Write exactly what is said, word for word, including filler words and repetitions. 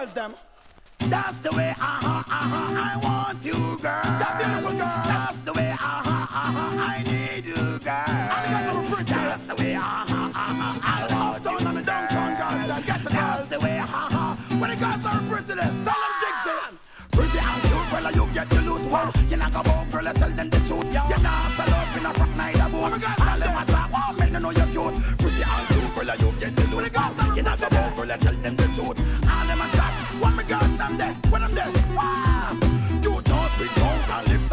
girls them. That's the way, uh-huh, uh-huh, I want you, girl. That beautiful girl. That's the way, uh-huh, uh-huh, I need you, girl. That's the way, uh-huh, uh-huh, I want you, girl. Downtown girls, get the That's the way, uh-huh. When the girls are pretty, then tell them Jigsaw. Pretty and cute, well, you get the loot one. You not go about, girl, tell them the truth. You not sell out in a frock neither boot. All them a talk, oh, men, you know you're cute. Pretty and cute, well, you get the loot one. You not go